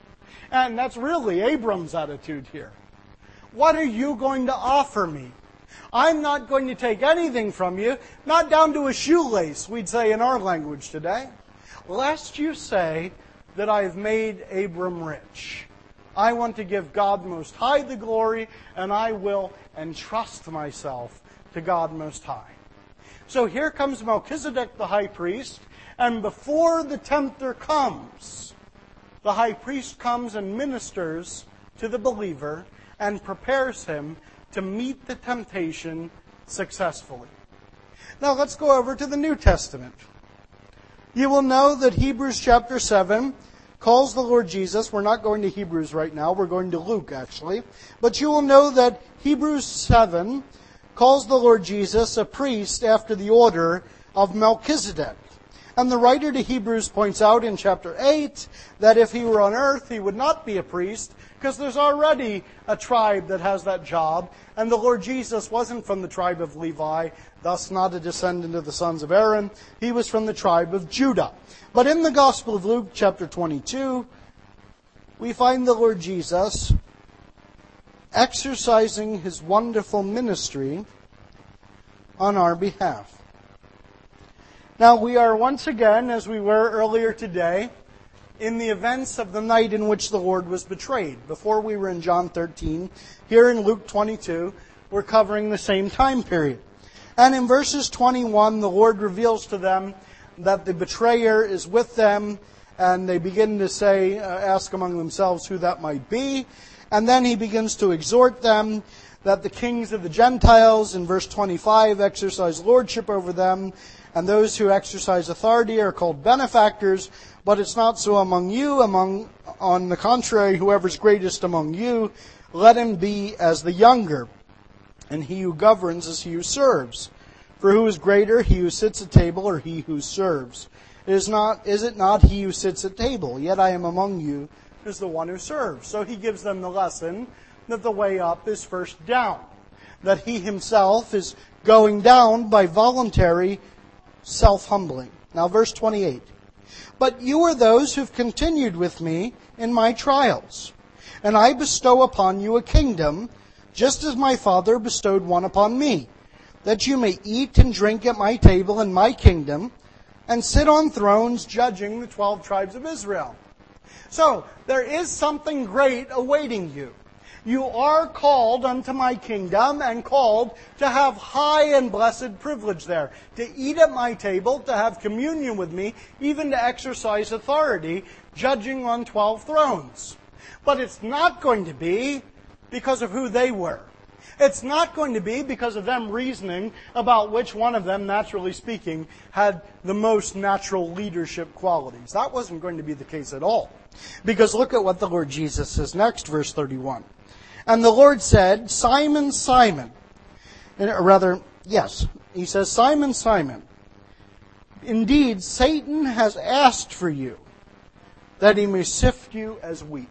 And that's really Abram's attitude here. What are you going to offer me? I'm not going to take anything from you, not down to a shoelace, we'd say in our language today, lest you say that I have made Abram rich. I want to give God Most High the glory, and I will entrust myself to God Most High. So here comes Melchizedek the high priest, and before the tempter comes, the high priest comes and ministers to the believer and prepares him to meet the temptation successfully. Now let's go over to the New Testament. You will know that Hebrews chapter 7 calls the Lord Jesus, we're not going to Hebrews right now, we're going to Luke actually, but you will know that Hebrews 7 calls the Lord Jesus a priest after the order of Melchizedek. And the writer to Hebrews points out in chapter 8 that if he were on earth, he would not be a priest, because there's already a tribe that has that job. And the Lord Jesus wasn't from the tribe of Levi, thus not a descendant of the sons of Aaron. He was from the tribe of Judah. But in the Gospel of Luke, chapter 22, we find the Lord Jesus exercising his wonderful ministry on our behalf. Now, we are once again, as we were earlier today, in the events of the night in which the Lord was betrayed. Before we were in John 13, here in Luke 22, we're covering the same time period. And in verses 21, the Lord reveals to them that the betrayer is with them, and they begin to say, ask among themselves who that might be. And then he begins to exhort them that the kings of the Gentiles, in verse 25, exercise lordship over them, and those who exercise authority are called benefactors, but it's not so among you. On the contrary, whoever's greatest among you, let him be as the younger, and he who governs as he who serves. For who is greater, he who sits at table or he who serves? Is it not he who sits at table? Yet I am among you as the one who serves. So he gives them the lesson that the way up is first down, that he himself is going down by voluntary self-humbling. Now verse 28. But you are those who've continued with me in my trials, and I bestow upon you a kingdom, just as my Father bestowed one upon me, that you may eat and drink at my table in my kingdom, and sit on thrones judging the 12 tribes of Israel. So, there is something great awaiting you. You are called unto my kingdom and called to have high and blessed privilege there. To eat at my table, to have communion with me, even to exercise authority, judging on 12 thrones. But it's not going to be because of who they were. It's not going to be because of them reasoning about which one of them, naturally speaking, had the most natural leadership qualities. That wasn't going to be the case at all. Because look at what the Lord Jesus says next, verse 31. And the Lord said, Simon, Simon. He says, Simon, Simon. Indeed, Satan has asked for you, that he may sift you as wheat.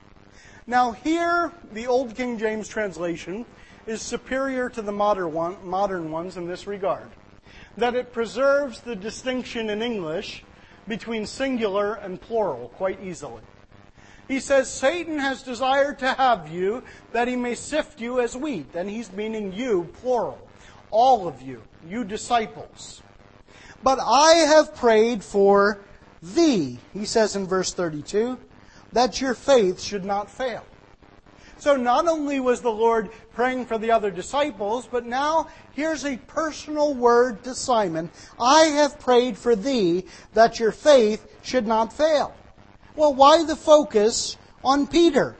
Now here, the Old King James translation is superior to the modern ones in this regard. That it preserves the distinction in English between singular and plural quite easily. He says, Satan has desired to have you, that he may sift you as wheat. And he's meaning you, plural. All of you, you disciples. But I have prayed for thee, he says in verse 32, that your faith should not fail. So not only was the Lord praying for the other disciples, but now here's a personal word to Simon. I have prayed for thee that your faith should not fail. Well, why the focus on Peter?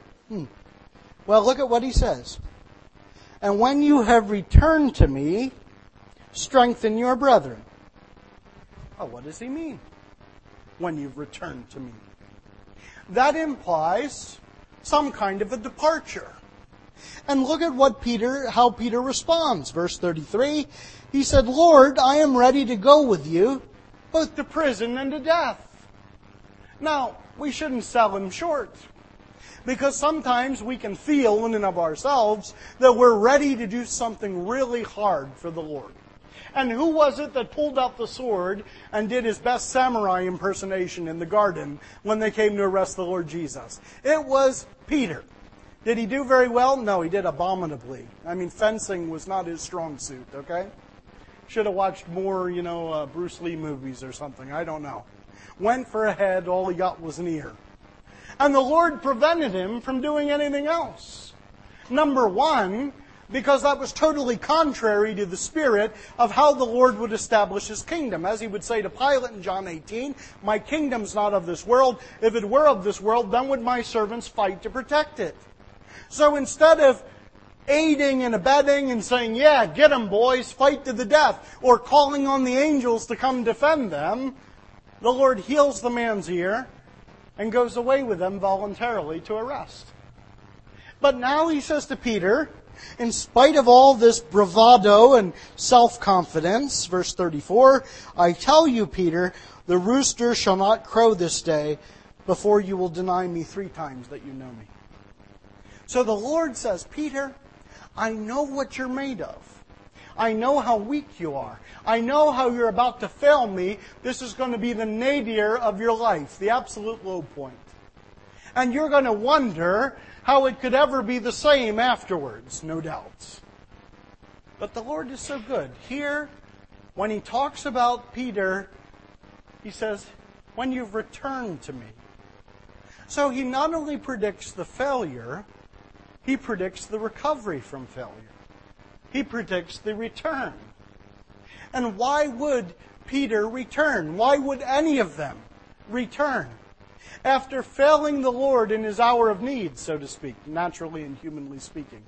Well, look at what he says. And when you have returned to me, strengthen your brethren. Oh, what does he mean? When you've returned to me. That implies some kind of a departure. And look at how Peter responds. Verse 33, he said, Lord, I am ready to go with you, both to prison and to death. Now, we shouldn't sell him short. Because sometimes we can feel in and of ourselves that we're ready to do something really hard for the Lord. And who was it that pulled out the sword and did his best samurai impersonation in the garden when they came to arrest the Lord Jesus? It was Peter. Did he do very well? No, he did abominably. I mean, fencing was not his strong suit, okay? Should have watched more, Bruce Lee movies or something. I don't know. Went for a head, all he got was an ear. And the Lord prevented him from doing anything else. Number one, because that was totally contrary to the spirit of how the Lord would establish his kingdom. As he would say to Pilate in John 18, my kingdom's not of this world. If it were of this world, then would my servants fight to protect it. So instead of aiding and abetting and saying, yeah, get them boys, fight to the death, or calling on the angels to come defend them, the Lord heals the man's ear and goes away with them voluntarily to arrest. But now he says to Peter, In spite of all this bravado and self-confidence, verse 34, I tell you, Peter, the rooster shall not crow this day before you will deny me 3 times that you know me. So the Lord says, Peter, I know what you're made of. I know how weak you are. I know how you're about to fail me. This is going to be the nadir of your life, the absolute low point. And you're going to wonder how it could ever be the same afterwards, no doubt. But the Lord is so good. Here, when He talks about Peter, He says, when you've returned to me. So He not only predicts the failure, He predicts the recovery from failure. He predicts the return. And why would Peter return? Why would any of them return? After failing the Lord in His hour of need, so to speak, naturally and humanly speaking.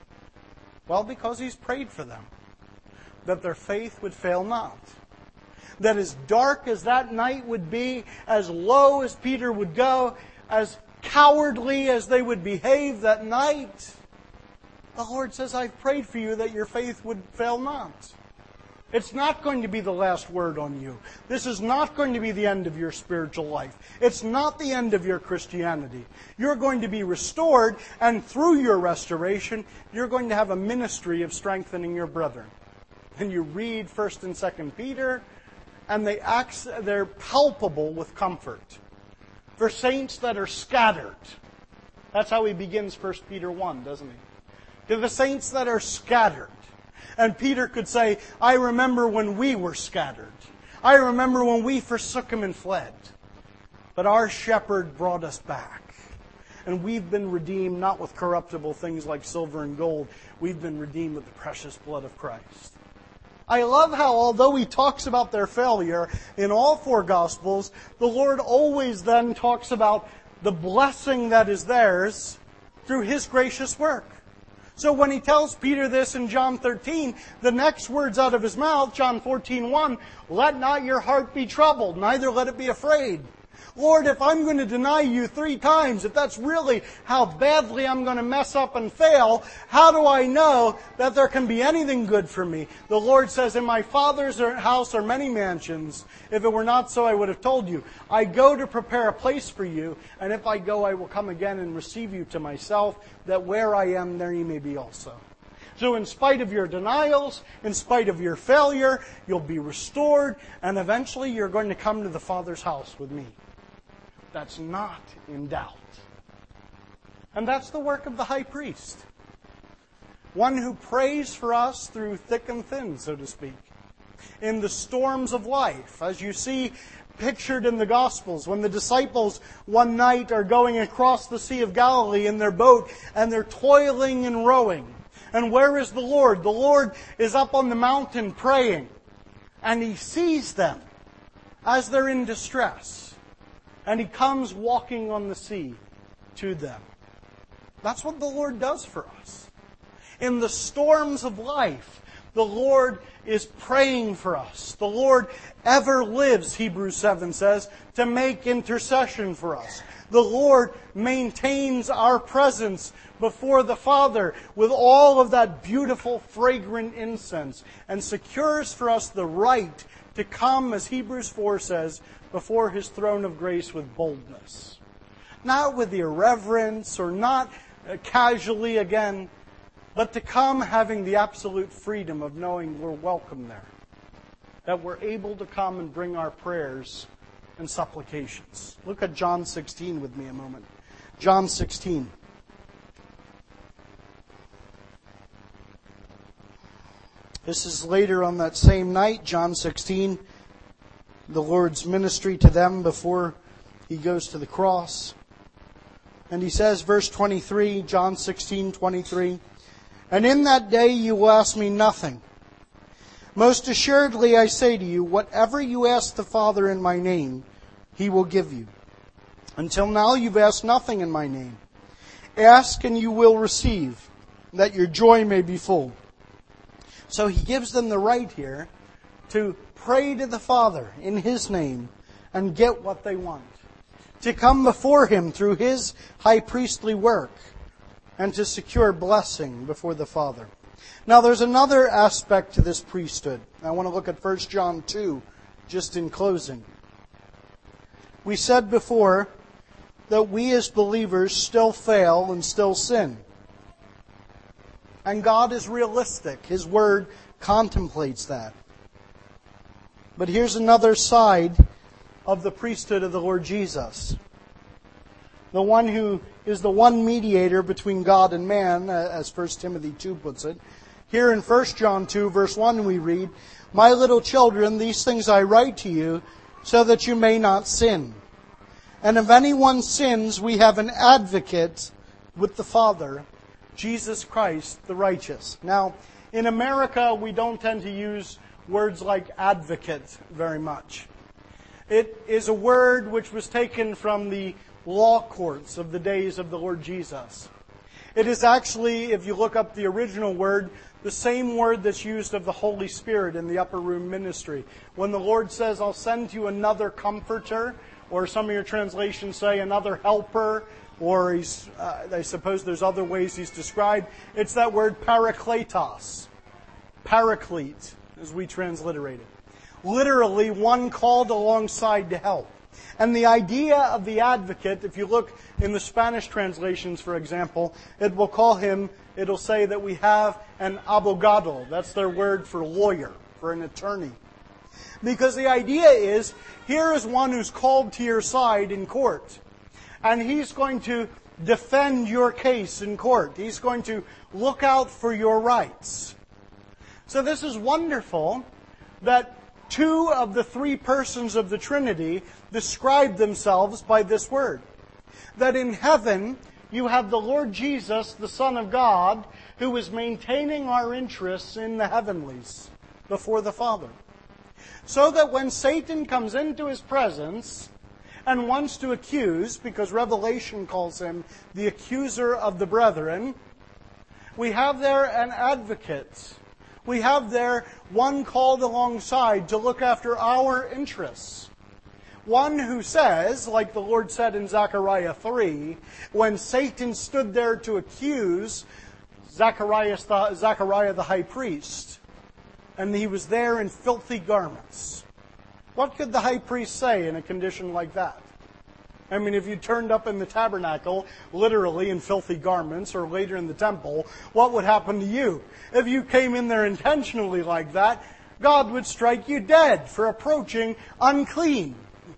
Well, because He's prayed for them, that their faith would fail not. That as dark as that night would be, as low as Peter would go, as cowardly as they would behave that night, the Lord says, I've prayed for you that your faith would fail not. It's not going to be the last word on you. This is not going to be the end of your spiritual life. It's not the end of your Christianity. You're going to be restored, and through your restoration, you're going to have a ministry of strengthening your brethren. And you read 1st and 2nd Peter, and they're palpable with comfort. For saints that are scattered. That's how he begins 1 Peter 1, doesn't he? To the saints that are scattered. And Peter could say, I remember when we were scattered. I remember when we forsook Him and fled. But our shepherd brought us back. And we've been redeemed not with corruptible things like silver and gold. We've been redeemed with the precious blood of Christ. I love how, although He talks about their failure in all 4 Gospels, the Lord always then talks about the blessing that is theirs through His gracious work. So when He tells Peter this in John 13, the next words out of His mouth, John 14:1, let not your heart be troubled, neither let it be afraid. Lord, if I'm going to deny you 3 times, if that's really how badly I'm going to mess up and fail, how do I know that there can be anything good for me? The Lord says, in my Father's house are many mansions. If it were not so, I would have told you. I go to prepare a place for you, and if I go, I will come again and receive you to myself, that where I am, there you may be also. So in spite of your denials, in spite of your failure, you'll be restored, and eventually you're going to come to the Father's house with me. That's not in doubt. And that's the work of the high priest. One who prays for us through thick and thin, so to speak. In the storms of life, as you see pictured in the Gospels, when the disciples one night are going across the Sea of Galilee in their boat, and they're toiling and rowing. And where is the Lord? The Lord is up on the mountain praying. And He sees them as they're in distress. And He comes walking on the sea to them. That's what the Lord does for us. In the storms of life, the Lord is praying for us. The Lord ever lives, Hebrews 7 says, to make intercession for us. The Lord maintains our presence before the Father with all of that beautiful, fragrant incense and secures for us the right to come, as Hebrews 4 says, before His throne of grace with boldness. Not with irreverence or not casually again, but to come having the absolute freedom of knowing we're welcome there. That we're able to come and bring our prayers and supplications. Look at John 16 with me a moment. John 16. This is later on that same night, John 16, the Lord's ministry to them before He goes to the cross. And He says, verse 23, John 16:23, and in that day you will ask me nothing. Most assuredly I say to you, whatever you ask the Father in my name, He will give you. Until now you've asked nothing in my name. Ask and you will receive, that your joy may be full. So He gives them the right here to pray to the Father in His name and get what they want. To come before Him through His high priestly work and to secure blessing before the Father. Now there's another aspect to this priesthood. I want to look at 1 John 2, just in closing. We said before that we as believers still fail and still sin. And God is realistic. His Word contemplates that. But here's another side of the priesthood of the Lord Jesus. The one who is the one mediator between God and man, as 1 Timothy 2 puts it. Here in 1 John 2, verse 1, we read, "My little children, these things I write to you, so that you may not sin. And if anyone sins, we have an advocate with the Father, Jesus Christ the righteous." Now, in America, we don't tend to use words like advocate very much. It is a word which was taken from the law courts of the days of the Lord Jesus. It is actually, if you look up the original word, the same word that's used of the Holy Spirit in the upper room ministry. When the Lord says, "I'll send you another comforter," or some of your translations say another helper, or I suppose there's other ways he's described. It's that word parakletos. Paraclete, as we transliterate it. Literally, one called alongside to help. And the idea of the advocate, if you look in the Spanish translations, for example, it'll say that we have an abogado. That's their word for lawyer, for an attorney. Because the idea is, here is one who's called to your side in court. And he's going to defend your case in court. He's going to look out for your rights. So this is wonderful that two of the three persons of the Trinity describe themselves by this word. That in heaven, you have the Lord Jesus, the Son of God, who is maintaining our interests in the heavenlies before the Father. So that when Satan comes into his presence and wants to accuse, because Revelation calls him the accuser of the brethren, we have there an advocate. We have there one called alongside to look after our interests. One who says, like the Lord said in Zechariah 3, when Satan stood there to accuse Zechariah the high priest, and he was there in filthy garments. What could the high priest say in a condition like that? I mean, if you turned up in the tabernacle, literally in filthy garments, or later in the temple, what would happen to you? If you came in there intentionally like that, God would strike you dead for approaching unclean.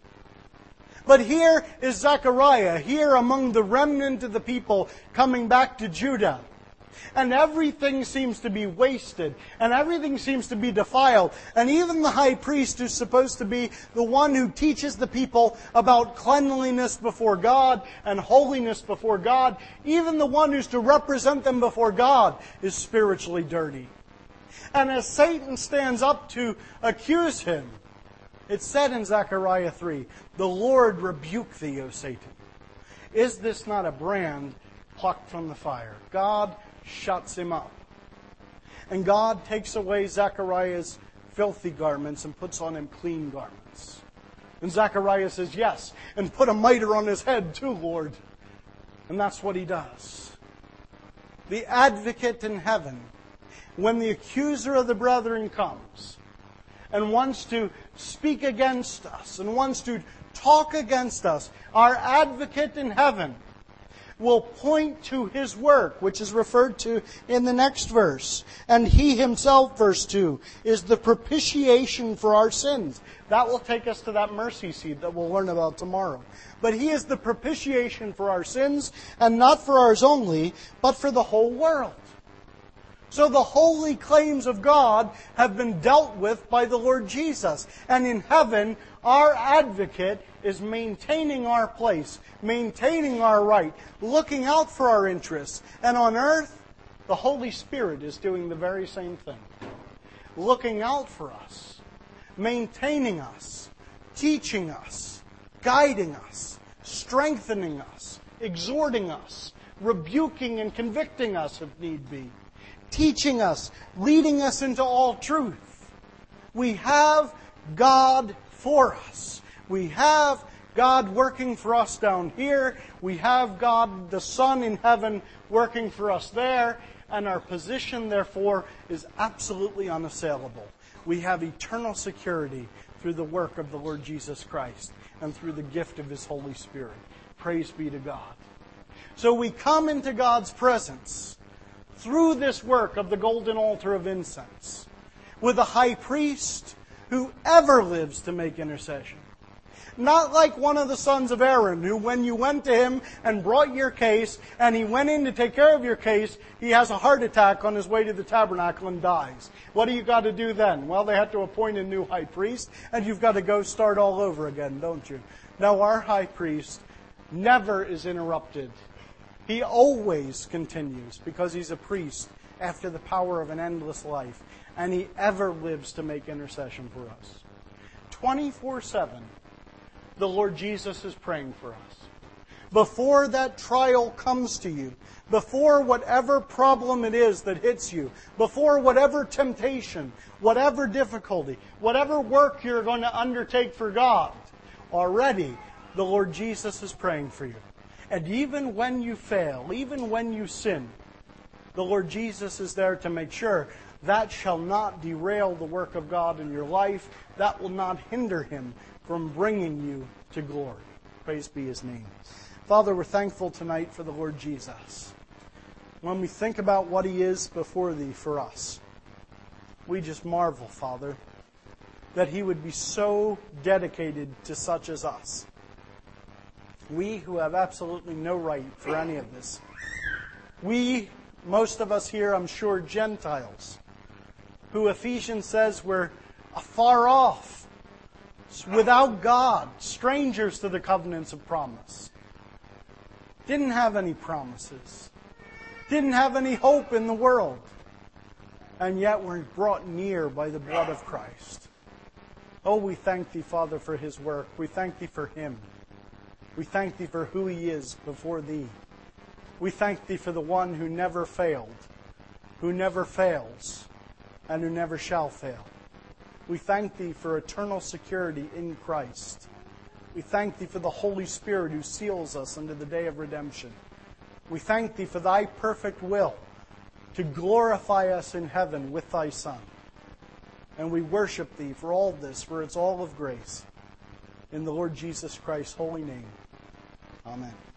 But here is Zechariah, here among the remnant of the people coming back to Judah. And everything seems to be wasted, and everything seems to be defiled. And even the high priest, who's supposed to be the one who teaches the people about cleanliness before God and holiness before God, even the one who's to represent them before God, is spiritually dirty. And as Satan stands up to accuse him, it's said in Zechariah 3, "The Lord rebuke thee, O Satan. Is this not a brand plucked from the fire?" God shuts him up. And God takes away Zechariah's filthy garments and puts on him clean garments. And Zechariah says, "Yes, and put a mitre on his head too, Lord." And that's what he does. The advocate in heaven, when the accuser of the brethren comes and wants to speak against us and wants to talk against us, our advocate in heaven will point to his work, which is referred to in the next verse. And he himself, verse 2, is the propitiation for our sins. That will take us to that mercy seat that we'll learn about tomorrow. But he is the propitiation for our sins, and not for ours only, but for the whole world. So the holy claims of God have been dealt with by the Lord Jesus. And in heaven, our advocate is maintaining our place, maintaining our right, looking out for our interests. And on earth, the Holy Spirit is doing the very same thing. Looking out for us, maintaining us, teaching us, guiding us, strengthening us, exhorting us, rebuking and convicting us if need be, teaching us, leading us into all truth. We have God for us. We have God working for us down here. We have God, the Son in heaven, working for us there. And our position, therefore, is absolutely unassailable. We have eternal security through the work of the Lord Jesus Christ and through the gift of His Holy Spirit. Praise be to God. So we come into God's presence through this work of the golden altar of incense with a high priest who ever lives to make intercession. Not like one of the sons of Aaron, who when you went to him and brought your case, and he went in to take care of your case, he has a heart attack on his way to the tabernacle and dies. What do you got to do then? Well, they had to appoint a new high priest, and you've got to go start all over again, don't you? No, our high priest never is interrupted. He always continues, because he's a priest after the power of an endless life, and he ever lives to make intercession for us. 24/7. The Lord Jesus is praying for us. Before that trial comes to you, before whatever problem it is that hits you, before whatever temptation, whatever difficulty, whatever work you're going to undertake for God, already the Lord Jesus is praying for you. And even when you fail, even when you sin, the Lord Jesus is there to make sure that shall not derail the work of God in your life. That will not hinder Him from bringing you to glory. Praise be His name. Father, we're thankful tonight for the Lord Jesus. When we think about what He is before Thee for us, we just marvel, Father, that He would be so dedicated to such as us. We who have absolutely no right for any of this. We, most of us here, I'm sure, Gentiles, who Ephesians says we're afar off, without God, strangers to the covenants of promise. Didn't have any promises. Didn't have any hope in the world. And yet we're brought near by the blood of Christ. Oh, we thank Thee, Father, for His work. We thank Thee for Him. We thank Thee for who He is before Thee. We thank Thee for the one who never failed, who never fails, and who never shall fail. We thank Thee for eternal security in Christ. We thank Thee for the Holy Spirit who seals us unto the day of redemption. We thank Thee for Thy perfect will to glorify us in heaven with Thy Son. And we worship Thee for all this, for it's all of grace. In the Lord Jesus Christ's holy name. Amen.